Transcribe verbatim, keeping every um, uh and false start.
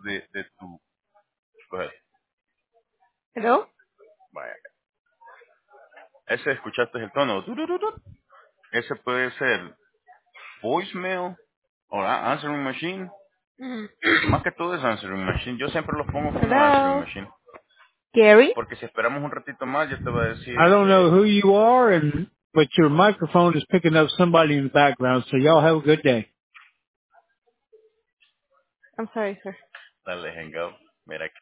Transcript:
de, de tu... Coge, Hello? vaya. Ese, ¿escuchaste el tono? Turururu. Ese puede ser voicemail o a- answering machine. Mm. Más que todo es answering machine. Yo siempre los pongo como answering Hello? machine. Gary? Porque si esperamos un ratito más, yo te voy a I decir don't know que... who you are, and but your microphone is picking up somebody in the background. So y'all have a good day. I'm sorry, sir. Dale, hang up. Mira